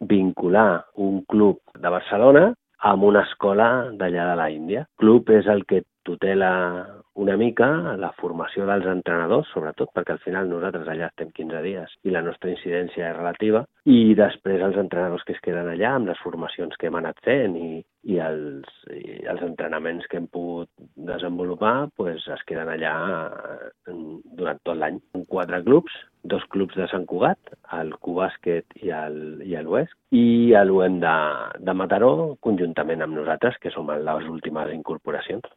vincular un club de Barcelona amb una escola d'allà de l'Índia. El club és el que tutela una mica la formació dels entrenadors, sobretot, perquè al final nosaltres allà estem 15 dies i la nostra incidència és relativa, i després els entrenadors que es queden allà amb les formacions que hem anat fent i els entrenaments que hem pogut desenvolupar, pues, es queden allà durant tot l'any. 4 clubs, 2 clubs de Sant Cugat, el Cubàsquet i l'Oest, i l'UEM de Mataró, conjuntament amb nosaltres, que som les últimes incorporacions.